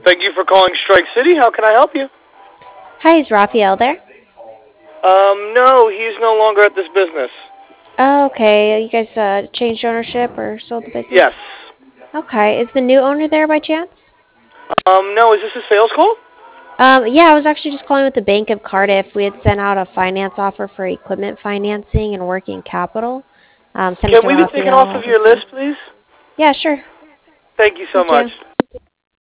Thank you for calling Strike City. How can I help you? Hi, is Raphael there? No, he's no longer at this business. Oh, okay. You guys changed ownership or sold the Yes. business? Okay. Is the new owner there by chance? No, is this a sales call? Yeah, I was actually just calling with the Bank of Cardiff. We had sent out a finance offer for equipment financing and working capital. Sent it Can to we be taken off Raphael, of your list, obviously. please? Yeah, sure. Thank you so Thank much. you.